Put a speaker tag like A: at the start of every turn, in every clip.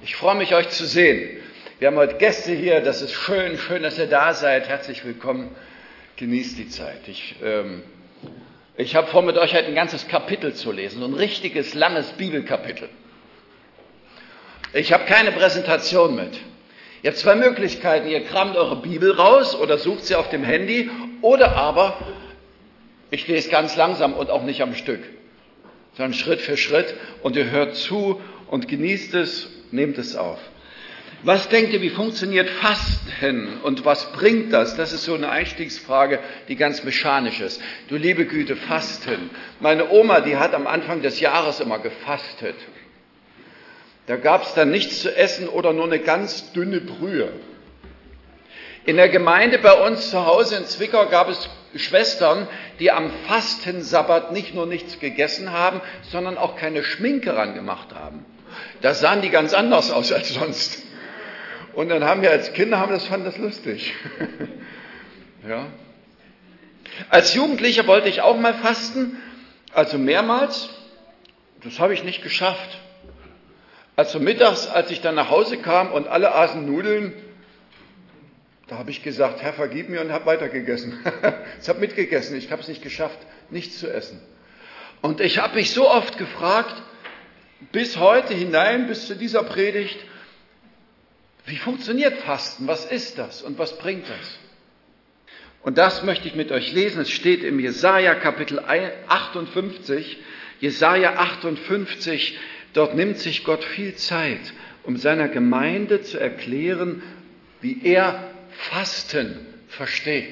A: Ich freue mich, euch zu sehen. Wir haben heute Gäste hier, das ist schön, dass ihr da seid. Herzlich willkommen, genießt die Zeit. Ich habe vor, mit euch heute ein ganzes Kapitel zu lesen, so ein richtiges, langes Bibelkapitel. Ich habe keine Präsentation mit. Ihr habt zwei Möglichkeiten, ihr kramt eure Bibel raus oder sucht sie auf dem Handy oder aber ich lese ganz langsam und auch nicht am Stück, sondern Schritt für Schritt und ihr hört zu und genießt es, nehmt es auf. Was denkt ihr, wie funktioniert Fasten und was bringt das? Das ist so eine Einstiegsfrage, die ganz mechanisch ist. Du liebe Güte, Fasten. Meine Oma, die hat am Anfang des Jahres immer gefastet. Da gab es dann nichts zu essen oder nur eine ganz dünne Brühe. In der Gemeinde bei uns zu Hause in Zwickau gab es Schwestern, die am Fastensabbat nicht nur nichts gegessen haben, sondern auch keine Schminke ran gemacht haben. Da sahen die ganz anders aus als sonst. Und dann haben wir als Kinder, fanden das lustig. Ja. Als Jugendlicher wollte ich auch mal fasten, also mehrmals. Das habe ich nicht geschafft. Also mittags, als ich dann nach Hause kam und alle aßen Nudeln, da habe ich gesagt, Herr, vergib mir und habe weitergegessen. Ich habe mitgegessen, ich habe es nicht geschafft, nichts zu essen. Und ich habe mich so oft gefragt, bis heute hinein, bis zu dieser Predigt, wie funktioniert Fasten? Was ist das und was bringt das? Und das möchte ich mit euch lesen. Es steht im Jesaja Kapitel 58, Jesaja 58, dort nimmt sich Gott viel Zeit, um seiner Gemeinde zu erklären, wie er Fasten versteht.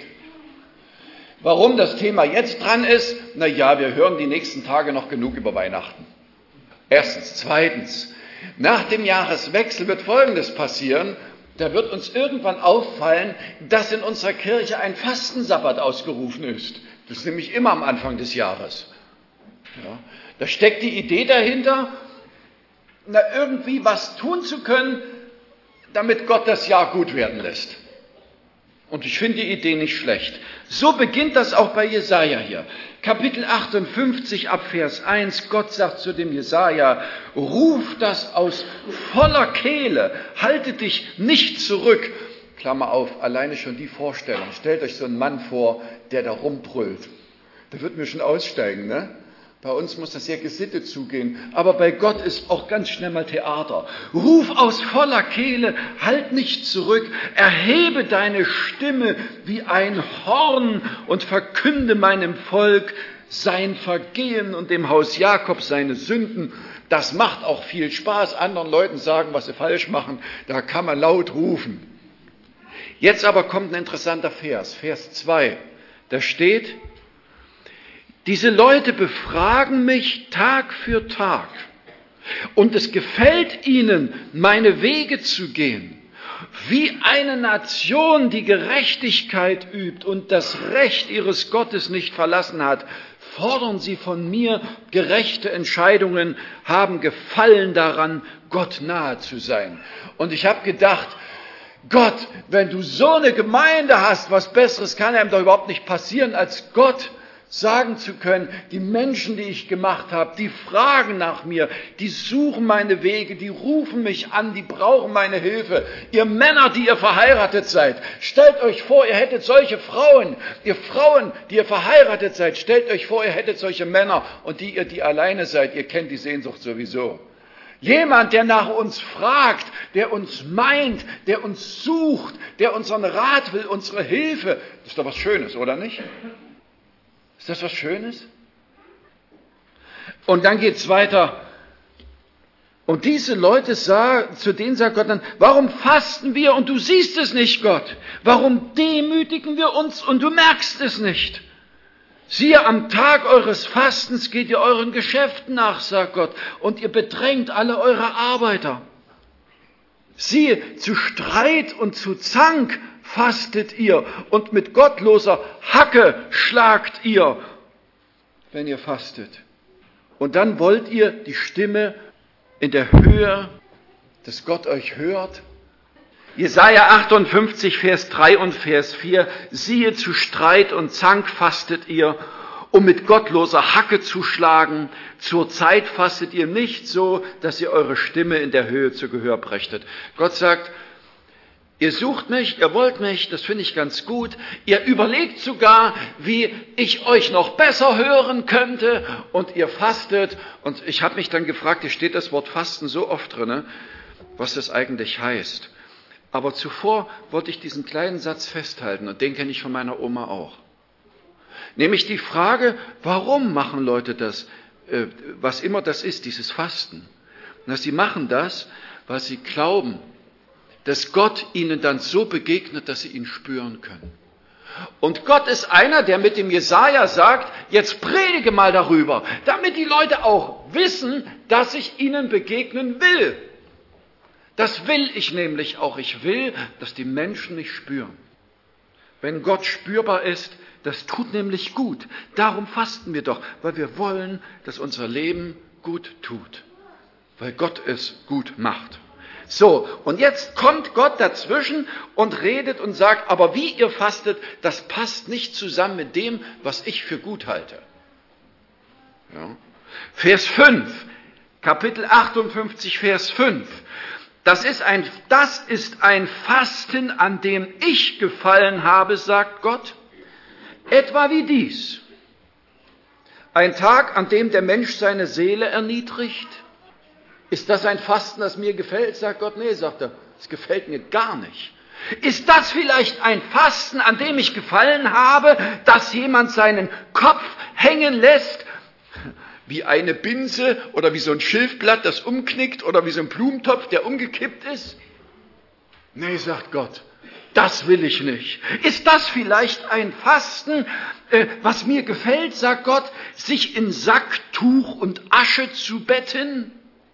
A: Warum das Thema jetzt dran ist? Na ja, wir hören die nächsten Tage noch genug über Weihnachten. Erstens. Zweitens, nach dem Jahreswechsel wird Folgendes passieren. Da wird uns irgendwann auffallen, dass in unserer Kirche ein Fastensabbat ausgerufen ist. Das ist nämlich immer am Anfang des Jahres. Ja, da steckt die Idee dahinter, irgendwie was tun zu können, damit Gott das Jahr gut werden lässt. Und ich finde die Idee nicht schlecht. So beginnt das auch bei Jesaja hier. Kapitel 58 ab Vers 1. Gott sagt zu dem Jesaja, ruf das aus voller Kehle, halte dich nicht zurück. Klammer auf, alleine schon die Vorstellung. Stellt euch so einen Mann vor, der da rumbrüllt. Der wird mir schon aussteigen, ne? Bei uns muss das sehr gesittet zugehen, aber bei Gott ist auch ganz schnell mal Theater. Ruf aus voller Kehle, halt nicht zurück, erhebe deine Stimme wie ein Horn und verkünde meinem Volk sein Vergehen und dem Haus Jakob seine Sünden. Das macht auch viel Spaß, anderen Leuten sagen, was sie falsch machen, da kann man laut rufen. Jetzt aber kommt ein interessanter Vers, Vers 2, da steht, diese Leute befragen mich Tag für Tag und es gefällt ihnen, meine Wege zu gehen. Wie eine Nation, die Gerechtigkeit übt und das Recht ihres Gottes nicht verlassen hat, fordern sie von mir gerechte Entscheidungen, haben Gefallen daran, Gott nahe zu sein. Und ich habe gedacht, Gott, wenn du so eine Gemeinde hast, was Besseres kann einem doch überhaupt nicht passieren, als Gott sagen zu können, die Menschen, die ich gemacht habe, die fragen nach mir, die suchen meine Wege, die rufen mich an, die brauchen meine Hilfe. Ihr Männer, die ihr verheiratet seid, stellt euch vor, ihr hättet solche Frauen. Ihr Frauen, die ihr verheiratet seid, stellt euch vor, ihr hättet solche Männer. Und die alleine seid, ihr kennt die Sehnsucht sowieso. Jemand, der nach uns fragt, der uns meint, der uns sucht, der unseren Rat will, unsere Hilfe. Das ist doch was Schönes, oder nicht? Ist das was Schönes? Und dann geht es weiter. Und diese Leute zu denen sagt Gott dann, warum fasten wir und du siehst es nicht, Gott? Warum demütigen wir uns und du merkst es nicht? Siehe, am Tag eures Fastens geht ihr euren Geschäften nach, sagt Gott, und ihr bedrängt alle eure Arbeiter. Siehe, zu Streit und zu Zank fastet ihr und mit gottloser Hacke schlagt ihr, wenn ihr fastet. Und dann wollt ihr die Stimme in der Höhe, dass Gott euch hört. Jesaja 58, Vers 3 und Vers 4. Siehe, zu Streit und Zank fastet ihr um mit gottloser Hacke zu schlagen. Zur Zeit fastet ihr nicht so, dass ihr eure Stimme in der Höhe zu Gehör brächtet. Gott sagt, ihr sucht mich, ihr wollt mich, das finde ich ganz gut. Ihr überlegt sogar, wie ich euch noch besser hören könnte und ihr fastet. Und ich habe mich dann gefragt, hier steht das Wort Fasten so oft drin, was das eigentlich heißt. Aber zuvor wollte ich diesen kleinen Satz festhalten und den kenne ich von meiner Oma auch. Nämlich die Frage, warum machen Leute das, was immer das ist, dieses Fasten? Na, sie machen das, weil sie glauben, dass Gott ihnen dann so begegnet, dass sie ihn spüren können. Und Gott ist einer, der mit dem Jesaja sagt, jetzt predige mal darüber, damit die Leute auch wissen, dass ich ihnen begegnen will. Das will ich nämlich auch. Ich will, dass die Menschen mich spüren. Wenn Gott spürbar ist, das tut nämlich gut. Darum fasten wir doch, weil wir wollen, dass unser Leben gut tut. Weil Gott es gut macht. So, und jetzt kommt Gott dazwischen und redet und sagt, aber wie ihr fastet, das passt nicht zusammen mit dem, was ich für gut halte. Ja. Vers 5, Kapitel 58, Vers 5. Das ist ein Fasten, an dem ich gefallen habe, sagt Gott. Etwa wie dies. Ein Tag, an dem der Mensch seine Seele erniedrigt. Ist das ein Fasten, das mir gefällt? Sagt Gott, nee, sagt er, es gefällt mir gar nicht. Ist das vielleicht ein Fasten, an dem ich gefallen habe, dass jemand seinen Kopf hängen lässt, wie eine Binse oder wie so ein Schilfblatt, das umknickt oder wie so ein Blumentopf, der umgekippt ist? Nee, sagt Gott, das will ich nicht. Ist das vielleicht ein Fasten, was mir gefällt, sagt Gott, sich in Sack, Tuch und Asche zu betten?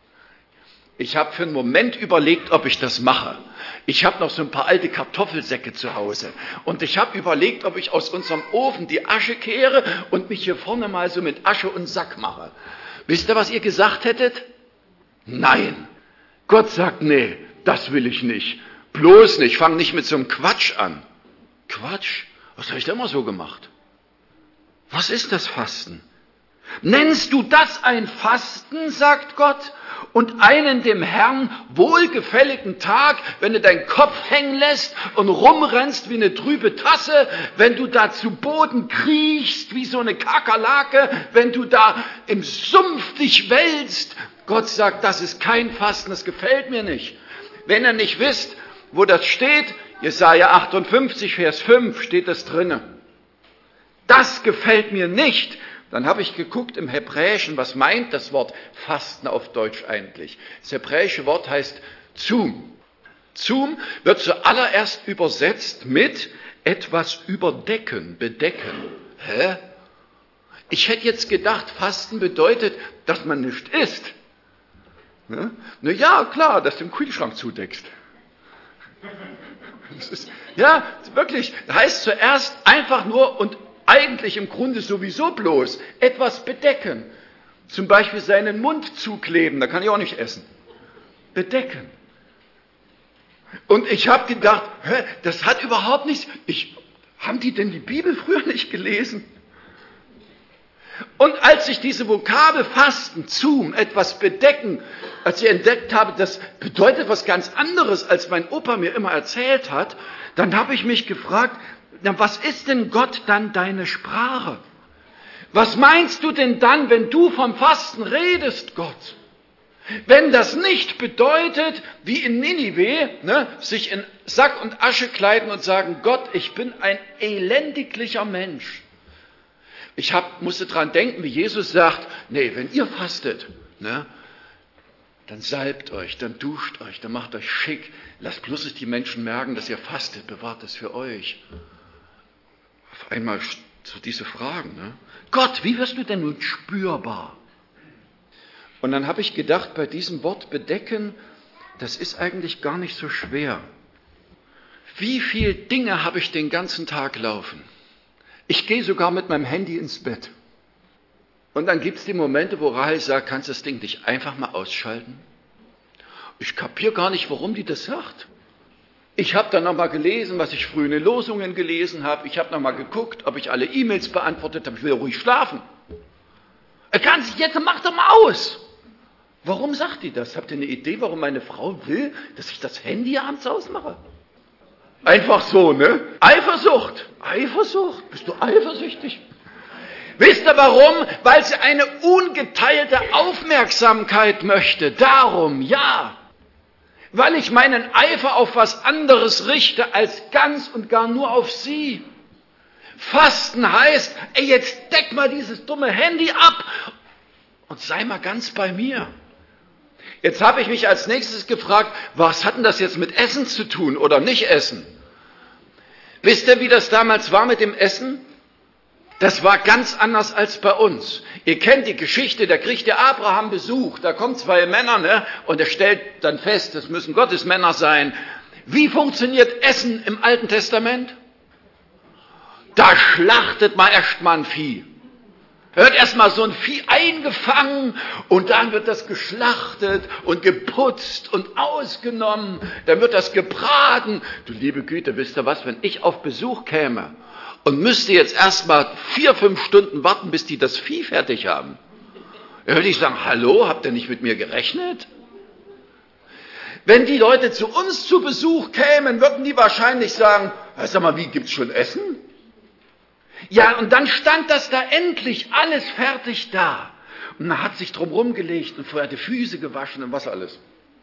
A: Ich habe für einen Moment überlegt, ob ich das mache. Ich habe noch so ein paar alte Kartoffelsäcke zu Hause. Und ich habe überlegt, ob ich aus unserem Ofen die Asche kehre und mich hier vorne mal so mit Asche und Sack mache. Wisst ihr, was ihr gesagt hättet? Nein. Gott sagt, nee, das will ich nicht. Bloß nicht. Fang nicht mit so einem Quatsch an. Quatsch? Was habe ich da immer so gemacht? Was ist das Fasten? Nennst du das ein Fasten, sagt Gott? Und einen dem Herrn wohlgefälligen Tag, wenn du deinen Kopf hängen lässt und rumrennst wie eine trübe Tasse, wenn du da zu Boden kriechst wie so eine Kakerlake, wenn du da im Sumpf dich wälzt. Gott sagt, das ist kein Fasten, das gefällt mir nicht. Wenn ihr nicht wisst, wo das steht, Jesaja 58, Vers 5 steht das drinne. Das gefällt mir nicht. Dann habe ich geguckt im Hebräischen, was meint das Wort Fasten auf Deutsch eigentlich? Das hebräische Wort heißt Zoom. Zoom wird zuallererst übersetzt mit etwas überdecken, bedecken. Hä? Ich hätte jetzt gedacht, Fasten bedeutet, dass man nichts isst. Ne? Na ja, klar, dass du den Kühlschrank zudeckst. Ja, wirklich, das heißt zuerst einfach nur und eigentlich im Grunde sowieso bloß etwas bedecken. Zum Beispiel seinen Mund zukleben, da kann ich auch nicht essen. Bedecken. Und ich habe gedacht, das hat überhaupt nichts. Haben die denn die Bibel früher nicht gelesen? Und als ich diese Vokabel Fasten, Zoom, etwas bedecken, als ich entdeckt habe, das bedeutet was ganz anderes, als mein Opa mir immer erzählt hat, dann habe ich mich gefragt, na, was ist denn Gott dann deine Sprache? Was meinst du denn dann, wenn du vom Fasten redest, Gott? Wenn das nicht bedeutet, wie in Ninive, sich in Sack und Asche kleiden und sagen, Gott, ich bin ein elendiglicher Mensch. Ich musste dran denken, wie Jesus sagt, nee, wenn ihr fastet, dann salbt euch, dann duscht euch, dann macht euch schick. Lasst bloß nicht die Menschen merken, dass ihr fastet, bewahrt es für euch. Auf einmal so diese Fragen. Gott, wie wirst du denn nun spürbar? Und dann habe ich gedacht, bei diesem Wort bedecken, das ist eigentlich gar nicht so schwer. Wie viele Dinge habe ich den ganzen Tag laufen? Ich gehe sogar mit meinem Handy ins Bett. Und dann gibt es die Momente, wo Rahel sagt, kannst du das Ding nicht einfach mal ausschalten? Ich kapiere gar nicht, warum die das sagt. Ich habe dann nochmal gelesen, was ich früher in den Losungen gelesen habe. Ich habe nochmal geguckt, ob ich alle E-Mails beantwortet habe. Ich will ruhig schlafen. Jetzt mach doch mal aus. Warum sagt die das? Habt ihr eine Idee, warum meine Frau will, dass ich das Handy abends ausmache? Einfach so, ne? Eifersucht. Eifersucht. Bist du eifersüchtig? Wisst ihr warum? Weil sie eine ungeteilte Aufmerksamkeit möchte. Darum, ja. Weil ich meinen Eifer auf was anderes richte, als ganz und gar nur auf sie. Fasten heißt, jetzt deck mal dieses dumme Handy ab und sei mal ganz bei mir. Jetzt habe ich mich als nächstes gefragt, was hat denn das jetzt mit Essen zu tun oder nicht Essen? Wisst ihr, wie das damals war mit dem Essen? Das war ganz anders als bei uns. Ihr kennt die Geschichte, da kriegt der Abraham Besuch, da kommen zwei Männer, ne? Und er stellt dann fest, das müssen Gottes Männer sein. Wie funktioniert Essen im Alten Testament? Da schlachtet man erst mal ein Vieh. Wird erstmal so ein Vieh eingefangen und dann wird das geschlachtet und geputzt und ausgenommen. Dann wird das gebraten. Du liebe Güte, wisst ihr was, wenn ich auf Besuch käme und müsste jetzt erstmal 4-5 Stunden warten, bis die das Vieh fertig haben, dann würde ich sagen, hallo, habt ihr nicht mit mir gerechnet? Wenn die Leute zu uns zu Besuch kämen, würden die wahrscheinlich sagen, sag mal, wie, gibt's schon Essen? Ja, und dann stand das da endlich alles fertig da. Und man hat sich drum rumgelegt und vorher die Füße gewaschen und was alles.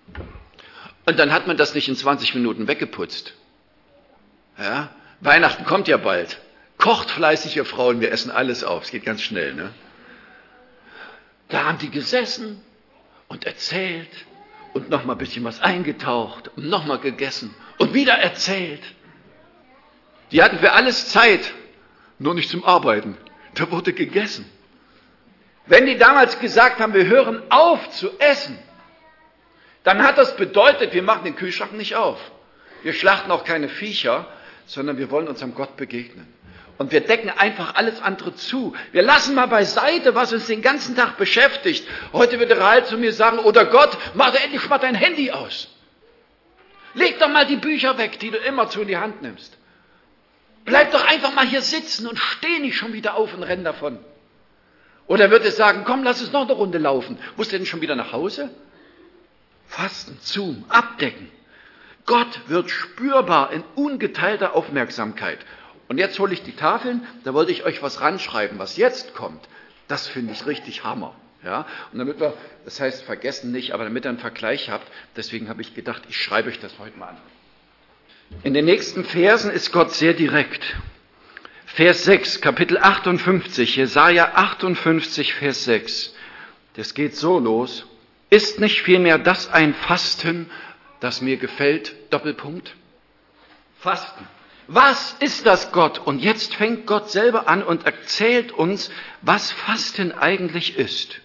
A: Und dann hat man das nicht in 20 Minuten weggeputzt. Ja? Weihnachten kommt ja bald. Kocht fleißig, ihr Frauen, wir essen alles auf. Es geht ganz schnell, ne? Da haben die gesessen und erzählt und nochmal ein bisschen was eingetaucht und nochmal gegessen und wieder erzählt. Die hatten für alles Zeit. Nur nicht zum Arbeiten. Da wurde gegessen. Wenn die damals gesagt haben, wir hören auf zu essen, dann hat das bedeutet, wir machen den Kühlschrank nicht auf. Wir schlachten auch keine Viecher, sondern wir wollen unserem Gott begegnen. Und wir decken einfach alles andere zu. Wir lassen mal beiseite, was uns den ganzen Tag beschäftigt. Heute wird der Rahel zu mir sagen, oder Gott, mach doch endlich mal dein Handy aus. Leg doch mal die Bücher weg, die du immer zu in die Hand nimmst. Bleib doch einfach mal hier sitzen und steh nicht schon wieder auf und renn davon. Oder wird es sagen, komm, lass uns noch eine Runde laufen. Musst du denn schon wieder nach Hause? Fasten, Zoom, abdecken. Gott wird spürbar in ungeteilter Aufmerksamkeit. Und jetzt hole ich die Tafeln, da wollte ich euch was ranschreiben, was jetzt kommt. Das finde ich richtig Hammer. Ja? Und damit wir, das heißt vergessen nicht, aber damit ihr einen Vergleich habt, deswegen habe ich gedacht, ich schreibe euch das heute mal an. In den nächsten Versen ist Gott sehr direkt. Vers 6, Kapitel 58, Jesaja 58, Vers 6. Das geht so los. Ist nicht vielmehr das ein Fasten, das mir gefällt? Doppelpunkt. Fasten. Was ist das, Gott? Und jetzt fängt Gott selber an und erzählt uns, was Fasten eigentlich ist.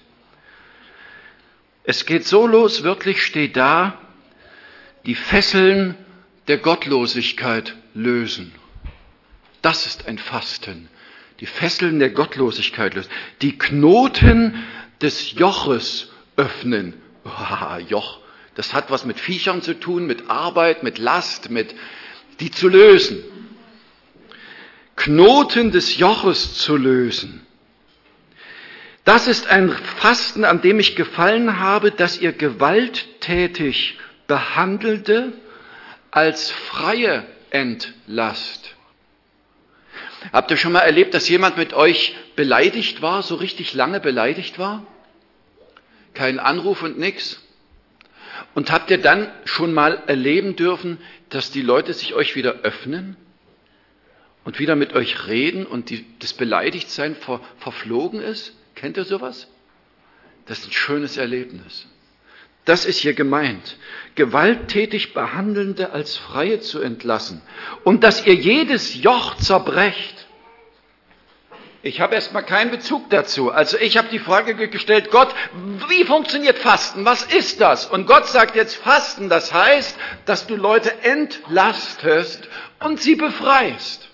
A: Es geht so los, wörtlich steht da, die Fesseln der Gottlosigkeit lösen. Das ist ein Fasten. Die Fesseln der Gottlosigkeit lösen. Die Knoten des Joches öffnen. Joch. Das hat was mit Viechern zu tun, mit Arbeit, mit Last, mit die zu lösen. Knoten des Joches zu lösen. Das ist ein Fasten, an dem ich gefallen habe, dass ihr gewalttätig Behandelte als Freie entlasst. Habt ihr schon mal erlebt, dass jemand mit euch beleidigt war, so richtig lange beleidigt war? Kein Anruf und nix? Und habt ihr dann schon mal erleben dürfen, dass die Leute sich euch wieder öffnen und wieder mit euch reden und das Beleidigtsein verflogen ist? Kennt ihr sowas? Das ist ein schönes Erlebnis. Das ist hier gemeint. Gewalttätig Behandelnde als Freie zu entlassen. Und dass ihr jedes Joch zerbrecht. Ich habe erstmal keinen Bezug dazu. Also ich habe die Frage gestellt, Gott, wie funktioniert Fasten? Was ist das? Und Gott sagt jetzt, Fasten, das heißt, dass du Leute entlastest und sie befreist.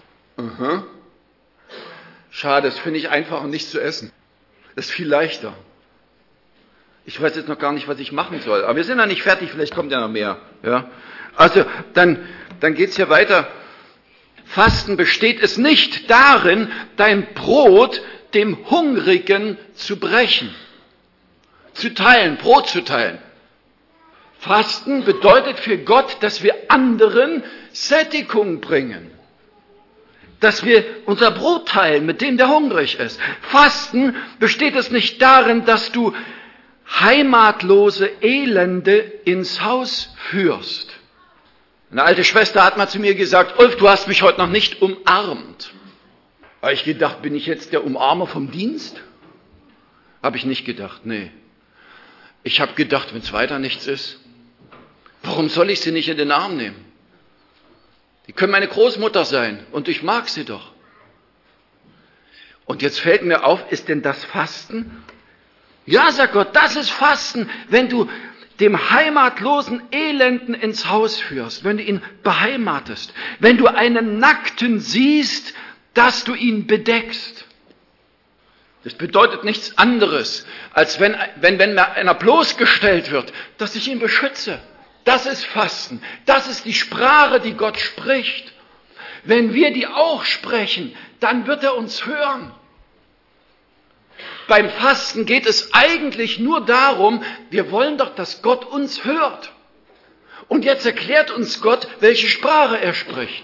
A: Schade, das finde ich einfach nicht zu essen. Das ist viel leichter. Ich weiß jetzt noch gar nicht, was ich machen soll. Aber wir sind noch nicht fertig, vielleicht kommt ja noch mehr. Ja? Also dann dann geht's hier weiter. Fasten besteht es nicht darin, dein Brot dem Hungrigen zu brechen, zu teilen, Brot zu teilen. Fasten bedeutet für Gott, dass wir anderen Sättigung bringen. Dass wir unser Brot teilen mit dem, der hungrig ist. Fasten besteht es nicht darin, dass du heimatlose Elende ins Haus führst. Eine alte Schwester hat mal zu mir gesagt, Ulf, du hast mich heute noch nicht umarmt. Habe ich gedacht, bin ich jetzt der Umarmer vom Dienst? Habe ich nicht gedacht, nee. Ich habe gedacht, wenn es weiter nichts ist, warum soll ich sie nicht in den Arm nehmen? Die können meine Großmutter sein und ich mag sie doch. Und jetzt fällt mir auf, ist denn das Fasten? Ja, sagt Gott, das ist Fasten, wenn du dem heimatlosen Elenden ins Haus führst, wenn du ihn beheimatest, wenn du einen Nackten siehst, dass du ihn bedeckst. Das bedeutet nichts anderes, als wenn einer bloßgestellt wird, dass ich ihn beschütze. Das ist Fasten. Das ist die Sprache, die Gott spricht. Wenn wir die auch sprechen, dann wird er uns hören. Beim Fasten geht es eigentlich nur darum, wir wollen doch, dass Gott uns hört. Und jetzt erklärt uns Gott, welche Sprache er spricht.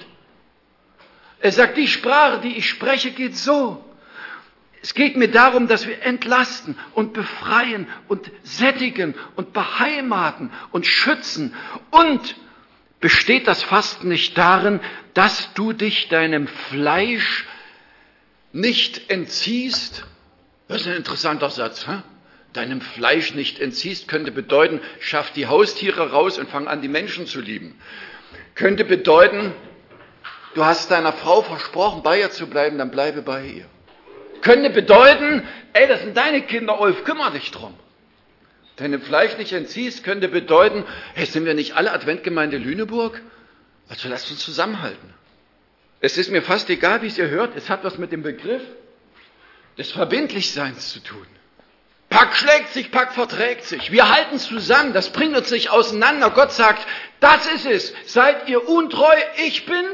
A: Er sagt, die Sprache, die ich spreche, geht so. Es geht mir darum, dass wir entlasten und befreien und sättigen und beheimaten und schützen. Und besteht das Fasten nicht darin, dass du dich deinem Fleisch nicht entziehst? Das ist ein interessanter Satz. Deinem Fleisch nicht entziehst, könnte bedeuten, schaff die Haustiere raus und fang an, die Menschen zu lieben. Könnte bedeuten, du hast deiner Frau versprochen, bei ihr zu bleiben, dann bleibe bei ihr. Könnte bedeuten, das sind deine Kinder, Ulf, kümmere dich drum. Deinem Fleisch nicht entziehst, könnte bedeuten, sind wir nicht alle Adventgemeinde Lüneburg? Also lasst uns zusammenhalten. Es ist mir fast egal, wie es ihr hört, es hat was mit dem Begriff des Verbindlichseins zu tun. Pack schlägt sich, Pack verträgt sich. Wir halten zusammen, das bringt uns nicht auseinander. Gott sagt, das ist es. Seid ihr untreu? Ich bin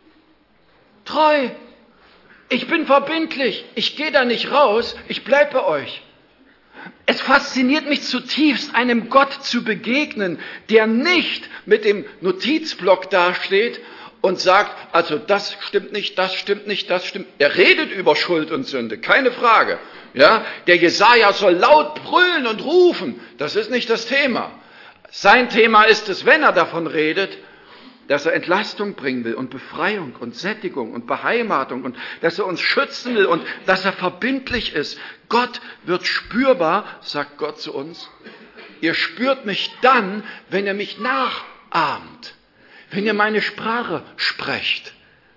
A: treu. Ich bin verbindlich. Ich gehe da nicht raus. Ich bleibe bei euch. Es fasziniert mich zutiefst, einem Gott zu begegnen, der nicht mit dem Notizblock dasteht und sagt, also das stimmt nicht, das stimmt nicht, das stimmt. Er redet über Schuld und Sünde, keine Frage. Ja, der Jesaja soll laut brüllen und rufen. Das ist nicht das Thema. Sein Thema ist es, wenn er davon redet, dass er Entlastung bringen will und Befreiung und Sättigung und Beheimatung und dass er uns schützen will und dass er verbindlich ist. Gott wird spürbar, sagt Gott zu uns. Ihr spürt mich dann, wenn ihr mich nachahmt, wenn ihr meine Sprache sprecht.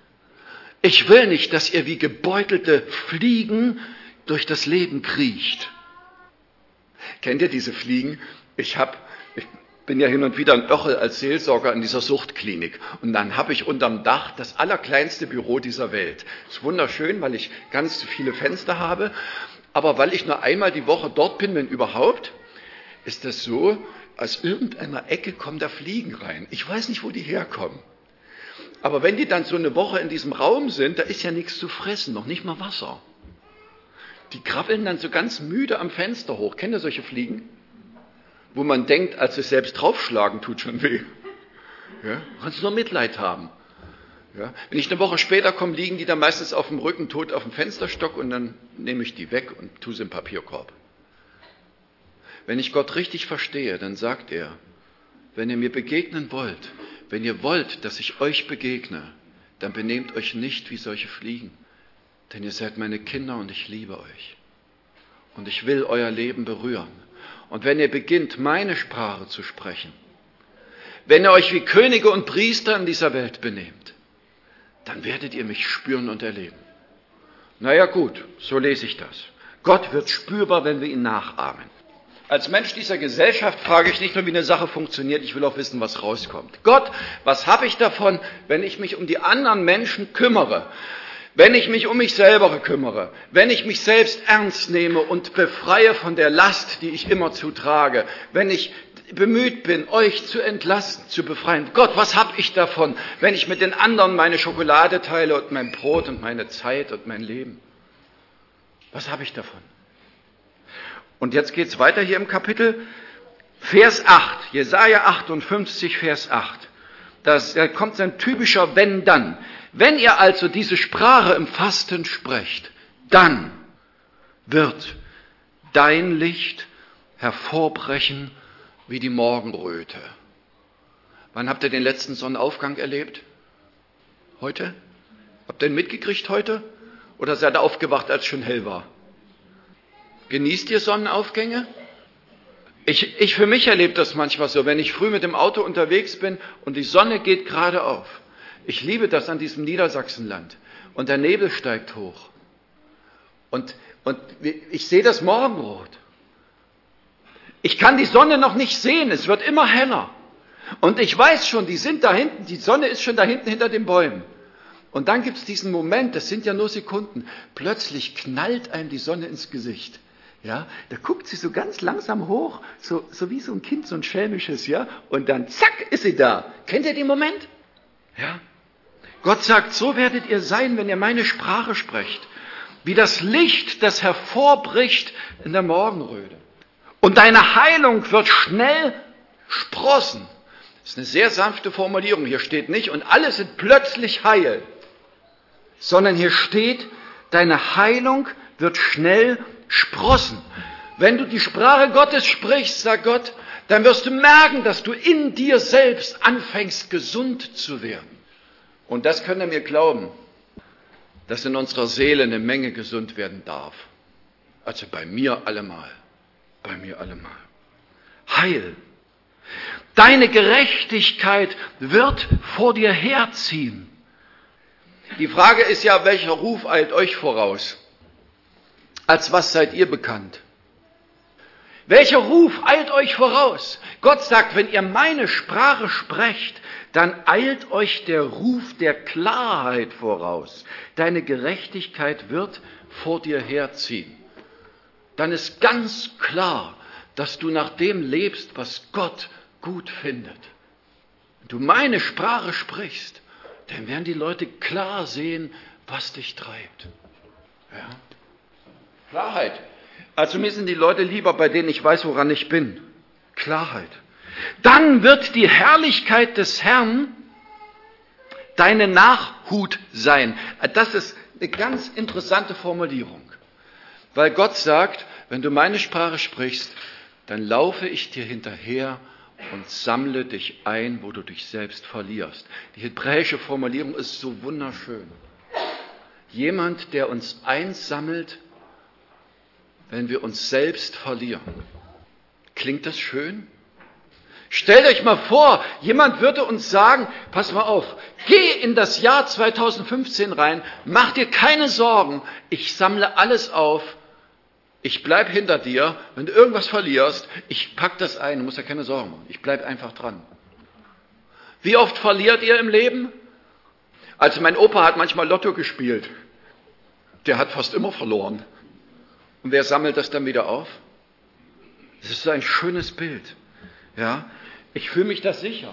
A: Ich will nicht, dass ihr wie gebeutelte Fliegen durch das Leben kriecht. Kennt ihr diese Fliegen? Ich bin ja hin und wieder in Oechel als Seelsorger in dieser Suchtklinik. Und dann habe ich unterm Dach das allerkleinste Büro dieser Welt. Ist wunderschön, weil ich ganz viele Fenster habe. Aber weil ich nur einmal die Woche dort bin, wenn überhaupt, ist das so, aus irgendeiner Ecke kommen da Fliegen rein. Ich weiß nicht, wo die herkommen. Aber wenn die dann so eine Woche in diesem Raum sind, da ist ja nichts zu fressen, noch nicht mal Wasser. Die krabbeln dann so ganz müde am Fenster hoch. Kennt ihr solche Fliegen? Wo man denkt, als es selbst draufschlagen, tut schon weh. Ja? Kannst nur Mitleid haben. Ja? Wenn ich eine Woche später komme, liegen die dann meistens auf dem Rücken tot auf dem Fensterstock und dann nehme ich die weg und tue sie im Papierkorb. Wenn ich Gott richtig verstehe, dann sagt er, wenn ihr mir begegnen wollt, wenn ihr wollt, dass ich euch begegne, dann benehmt euch nicht wie solche Fliegen. Denn ihr seid meine Kinder und ich liebe euch. Und ich will euer Leben berühren. Und wenn ihr beginnt, meine Sprache zu sprechen, wenn ihr euch wie Könige und Priester in dieser Welt benehmt, dann werdet ihr mich spüren und erleben. Naja gut, so lese ich das. Gott wird spürbar, wenn wir ihn nachahmen. Als Mensch dieser Gesellschaft frage ich nicht nur, wie eine Sache funktioniert, ich will auch wissen, was rauskommt. Gott, was habe ich davon, wenn ich mich um die anderen Menschen kümmere? Wenn ich mich um mich selber kümmere, wenn ich mich selbst ernst nehme und befreie von der Last, die ich immerzu trage, wenn ich bemüht bin, euch zu entlasten, zu befreien. Gott, was habe ich davon, wenn ich mit den anderen meine Schokolade teile und mein Brot und meine Zeit und mein Leben? Was habe ich davon? Und jetzt geht es weiter hier im Kapitel. Vers 8, Jesaja 58, Vers 8. Da kommt so ein typischer Wenn-Dann. Wenn ihr also diese Sprache im Fasten sprecht, dann wird dein Licht hervorbrechen wie die Morgenröte. Wann habt ihr den letzten Sonnenaufgang erlebt? Heute? Habt ihr ihn mitgekriegt heute? Oder seid ihr aufgewacht, als es schon hell war? Genießt ihr Sonnenaufgänge? Ich für mich erlebe das manchmal so, wenn ich früh mit dem Auto unterwegs bin und die Sonne geht gerade auf. Ich liebe das an diesem Niedersachsenland. Und der Nebel steigt hoch. Und ich sehe das Morgenrot. Ich kann die Sonne noch nicht sehen, es wird immer heller. Und ich weiß schon, die sind da hinten, die Sonne ist schon da hinten hinter den Bäumen. Und dann gibt es diesen Moment, das sind ja nur Sekunden, plötzlich knallt einem die Sonne ins Gesicht. Ja, da guckt sie so ganz langsam hoch, so wie so ein Kind, so ein schelmisches, ja, und dann zack, ist sie da. Kennt ihr den Moment? Ja. Gott sagt, so werdet ihr sein, wenn ihr meine Sprache sprecht, wie das Licht, das hervorbricht in der Morgenröte. Und deine Heilung wird schnell sprossen. Das ist eine sehr sanfte Formulierung. Hier steht nicht, und alle sind plötzlich heil, sondern hier steht, deine Heilung wird schnell sprossen. Wenn du die Sprache Gottes sprichst, sagt Gott, dann wirst du merken, dass du in dir selbst anfängst, gesund zu werden. Und das könnt ihr mir glauben, dass in unserer Seele eine Menge gesund werden darf. Also bei mir allemal. Bei mir allemal. Heil. Deine Gerechtigkeit wird vor dir herziehen. Die Frage ist ja, welcher Ruf eilt euch voraus? Als was seid ihr bekannt? Welcher Ruf eilt euch voraus? Gott sagt, wenn ihr meine Sprache sprecht, dann eilt euch der Ruf der Klarheit voraus. Deine Gerechtigkeit wird vor dir herziehen. Dann ist ganz klar, dass du nach dem lebst, was Gott gut findet. Wenn du meine Sprache sprichst, dann werden die Leute klar sehen, was dich treibt. Ja? Klarheit. Also mir sind die Leute lieber, bei denen ich weiß, woran ich bin. Klarheit. Dann wird die Herrlichkeit des Herrn deine Nachhut sein. Das ist eine ganz interessante Formulierung. Weil Gott sagt, wenn du meine Sprache sprichst, dann laufe ich dir hinterher und sammle dich ein, wo du dich selbst verlierst. Die hebräische Formulierung ist so wunderschön. Jemand, der uns einsammelt, wenn wir uns selbst verlieren. Klingt das schön? Stellt euch mal vor, jemand würde uns sagen, pass mal auf, geh in das Jahr 2015 rein, mach dir keine Sorgen, ich sammle alles auf, ich bleib hinter dir, wenn du irgendwas verlierst, ich pack das ein, du musst ja keine Sorgen machen, ich bleib einfach dran. Wie oft verliert ihr im Leben? Also mein Opa hat manchmal Lotto gespielt, der hat fast immer verloren. Und wer sammelt das dann wieder auf? Das ist so ein schönes Bild. Ja, ich fühle mich da sicher.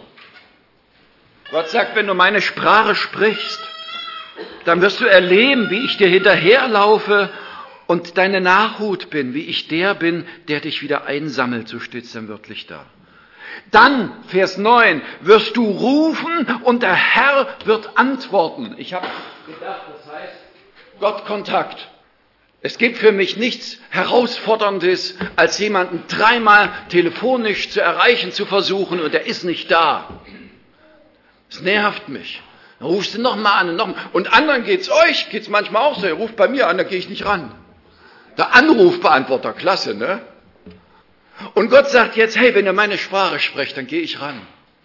A: Gott sagt, wenn du meine Sprache sprichst, dann wirst du erleben, wie ich dir hinterherlaufe und deine Nachhut bin, wie ich der bin, der dich wieder einsammelt, so steht es dann wörtlich da. Dann, Vers 9, wirst du rufen und der Herr wird antworten. Ich habe gedacht, das heißt Gottkontakt. Es gibt für mich nichts Herausforderndes, als jemanden dreimal telefonisch zu erreichen, zu versuchen und er ist nicht da. Es nervt mich. Dann rufst du nochmal an und nochmal. Und anderen geht's manchmal auch so. Ihr ruft bei mir an, da gehe ich nicht ran. Der Anrufbeantworter, klasse, ne? Und Gott sagt jetzt, hey, wenn ihr meine Sprache sprecht, dann gehe ich ran.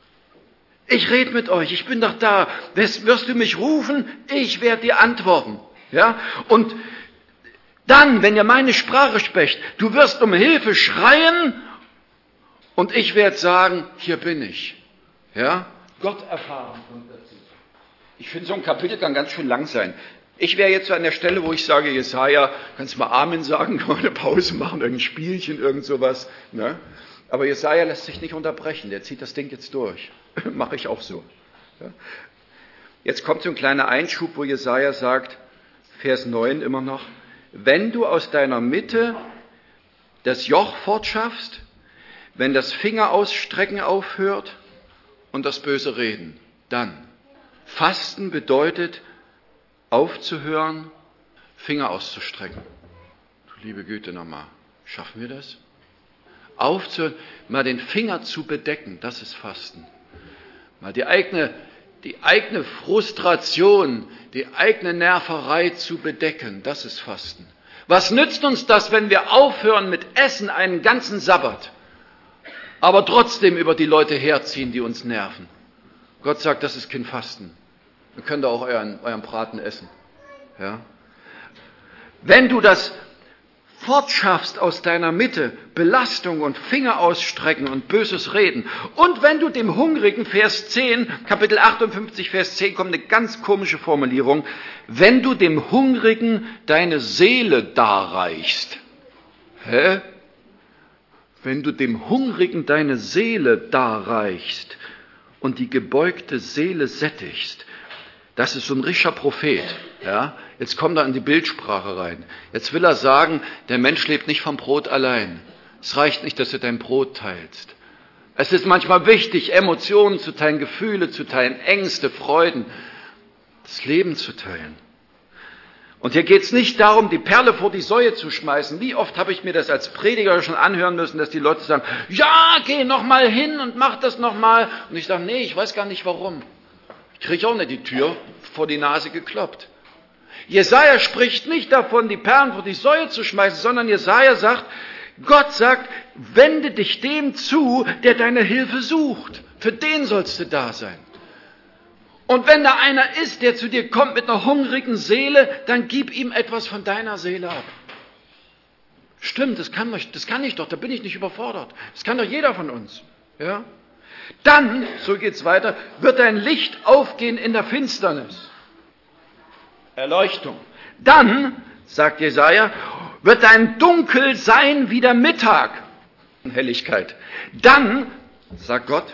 A: Ich rede mit euch, ich bin doch da. Wirst du mich rufen? Ich werde dir antworten. Ja? Und dann, wenn ihr meine Sprache sprecht, du wirst um Hilfe schreien und ich werde sagen, hier bin ich. Ja? Gott erfahren kommt dazu. Ich finde, so ein Kapitel kann ganz schön lang sein. Ich wäre jetzt so an der Stelle, wo ich sage, Jesaja, kannst du mal Amen sagen, kann man eine Pause machen, irgendein Spielchen, irgend sowas. Ne? Aber Jesaja lässt sich nicht unterbrechen, der zieht das Ding jetzt durch. Mache ich auch so. Ja? Jetzt kommt so ein kleiner Einschub, wo Jesaja sagt, Vers 9 immer noch, wenn du aus deiner Mitte das Joch fortschaffst, wenn das Fingerausstrecken aufhört und das böse Reden, dann. Fasten bedeutet aufzuhören, Finger auszustrecken. Du liebe Güte nochmal, schaffen wir das? Aufzuhören, mal den Finger zu bedecken, das ist Fasten. Mal die eigene Frustration, die eigene Nerverei zu bedecken, das ist Fasten. Was nützt uns das, wenn wir aufhören mit Essen einen ganzen Sabbat, aber trotzdem über die Leute herziehen, die uns nerven? Gott sagt, das ist kein Fasten. Ihr könnt auch euren Braten essen. Ja? Wenn du das fortschaffst aus deiner Mitte, Belastung und Finger ausstrecken und böses Reden. Und wenn du dem Hungrigen, Vers 10, Kapitel 58, Vers 10, kommt eine ganz komische Formulierung, wenn du dem Hungrigen deine Seele darreichst. Hä? Wenn du dem Hungrigen deine Seele darreichst und die gebeugte Seele sättigst, das ist so ein richtiger Prophet. Ja? Jetzt kommt er in die Bildsprache rein. Jetzt will er sagen, der Mensch lebt nicht vom Brot allein. Es reicht nicht, dass du dein Brot teilst. Es ist manchmal wichtig, Emotionen zu teilen, Gefühle zu teilen, Ängste, Freuden, das Leben zu teilen. Und hier geht es nicht darum, die Perle vor die Säue zu schmeißen. Wie oft habe ich mir das als Prediger schon anhören müssen, dass die Leute sagen, ja, geh noch mal hin und mach das noch mal. Und ich sage, nee, ich weiß gar nicht warum. Ich kriege auch nicht die Tür vor die Nase gekloppt. Jesaja spricht nicht davon, die Perlen vor die Säue zu schmeißen, sondern Jesaja sagt, Gott sagt, wende dich dem zu, der deine Hilfe sucht. Für den sollst du da sein. Und wenn da einer ist, der zu dir kommt mit einer hungrigen Seele, dann gib ihm etwas von deiner Seele ab. Stimmt, das kann ich doch, da bin ich nicht überfordert. Das kann doch jeder von uns. Ja? Dann, so geht's weiter, wird dein Licht aufgehen in der Finsternis. Erleuchtung. Dann, sagt Jesaja, wird dein Dunkel sein wie der Mittag. Helligkeit. Dann, sagt Gott,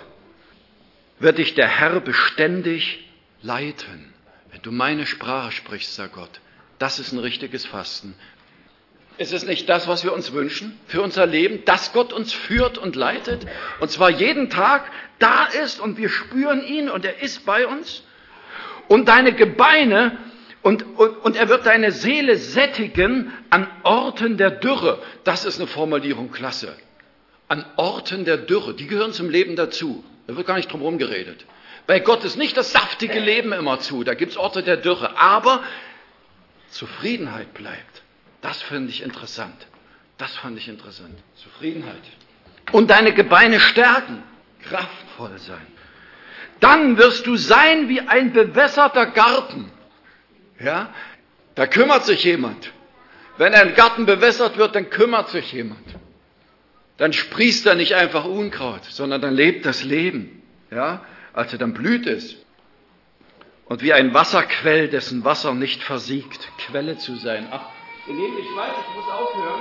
A: wird dich der Herr beständig leiten. Wenn du meine Sprache sprichst, sagt Gott, das ist ein richtiges Fasten. Ist es nicht das, was wir uns wünschen für unser Leben, dass Gott uns führt und leitet? Und zwar jeden Tag da ist und wir spüren ihn und er ist bei uns. Und deine Gebeine und er wird deine Seele sättigen an Orten der Dürre. Das ist eine Formulierung, klasse. An Orten der Dürre, die gehören zum Leben dazu. Da wird gar nicht drum herum geredet. Bei Gott ist nicht das saftige Leben immer zu, da gibt es Orte der Dürre, aber Zufriedenheit bleibt. Das finde ich interessant. Das fand ich interessant. Zufriedenheit. Und deine Gebeine stärken, kraftvoll sein. Dann wirst du sein wie ein bewässerter Garten. Ja, da kümmert sich jemand. Wenn ein Garten bewässert wird, dann kümmert sich jemand. Dann sprießt da nicht einfach Unkraut, sondern dann lebt das Leben. Ja, also dann blüht es. Und wie ein Wasserquell, dessen Wasser nicht versiegt, Quelle zu sein. Ach, ihr Lieben, ich weiß, ich muss aufhören,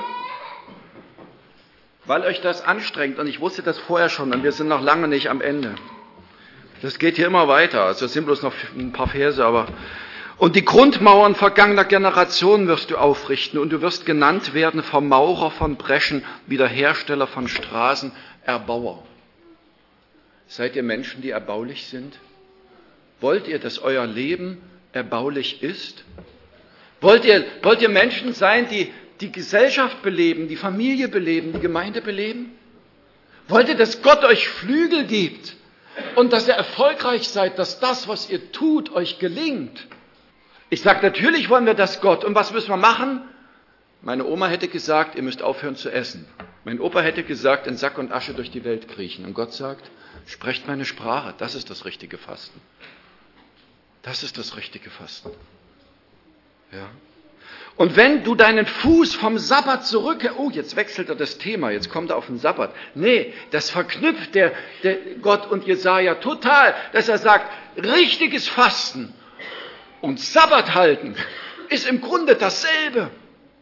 A: weil euch das anstrengt. Und ich wusste das vorher schon und wir sind noch lange nicht am Ende. Das geht hier immer weiter. Also es sind bloß noch ein paar Verse, aber... Und die Grundmauern vergangener Generationen wirst du aufrichten und du wirst genannt werden Vermaurer von Breschen, Wiederhersteller von Straßen, Erbauer. Seid ihr Menschen, die erbaulich sind? Wollt ihr, dass euer Leben erbaulich ist? Wollt ihr Menschen sein, die die Gesellschaft beleben, die Familie beleben, die Gemeinde beleben? Wollt ihr, dass Gott euch Flügel gibt und dass ihr erfolgreich seid, dass das, was ihr tut, euch gelingt? Ich sage, natürlich wollen wir das, Gott. Und was müssen wir machen? Meine Oma hätte gesagt, ihr müsst aufhören zu essen. Mein Opa hätte gesagt, in Sack und Asche durch die Welt kriechen. Und Gott sagt, sprecht meine Sprache. Das ist das richtige Fasten. Das ist das richtige Fasten. Ja. Und wenn du deinen Fuß vom Sabbat jetzt wechselt er das Thema, jetzt kommt er auf den Sabbat. Nee, das verknüpft der Gott und Jesaja total, dass er sagt, richtiges Fasten und Sabbat halten ist im Grunde dasselbe.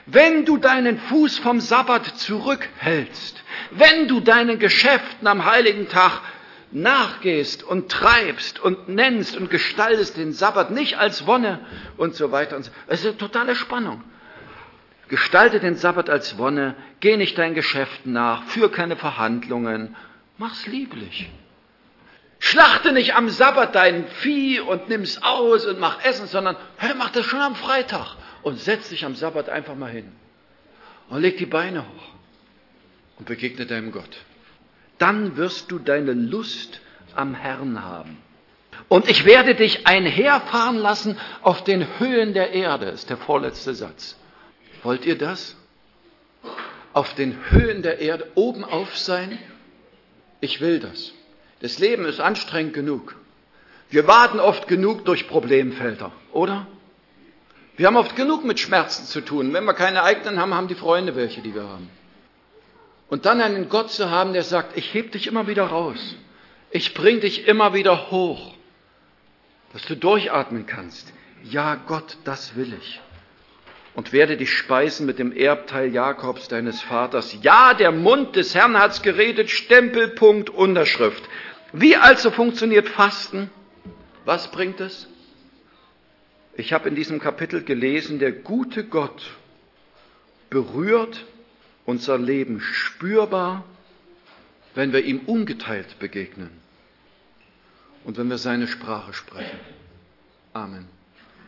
A: Wenn du deinen Fuß vom Sabbat zurückhältst, wenn du deinen Geschäften am heiligen Tag nachgehst und treibst und nennst und gestaltest den Sabbat nicht als Wonne und so weiter. Und so. Es ist eine totale Spannung. Gestalte den Sabbat als Wonne, geh nicht deinen Geschäften nach, führ keine Verhandlungen, mach's lieblich. Schlachte nicht am Sabbat dein Vieh und nimm's aus und mach Essen, sondern mach das schon am Freitag und setz dich am Sabbat einfach mal hin und leg die Beine hoch und begegne deinem Gott. Dann wirst du deine Lust am Herrn haben. Und ich werde dich einherfahren lassen auf den Höhen der Erde, ist der vorletzte Satz. Wollt ihr das? Auf den Höhen der Erde oben auf sein? Ich will das. Das Leben ist anstrengend genug. Wir warten oft genug durch Problemfelder, oder? Wir haben oft genug mit Schmerzen zu tun. Wenn wir keine eigenen haben, haben die Freunde welche, die wir haben. Und dann einen Gott zu haben, der sagt, ich heb dich immer wieder raus. Ich bring dich immer wieder hoch. Dass du durchatmen kannst. Ja, Gott, das will ich. Und werde dich speisen mit dem Erbteil Jakobs, deines Vaters. Ja, der Mund des Herrn hat's geredet, Stempelpunkt, Unterschrift. Wie also funktioniert Fasten? Was bringt es? Ich habe in diesem Kapitel gelesen, der gute Gott berührt unser Leben spürbar, wenn wir ihm ungeteilt begegnen und wenn wir seine Sprache sprechen. Amen.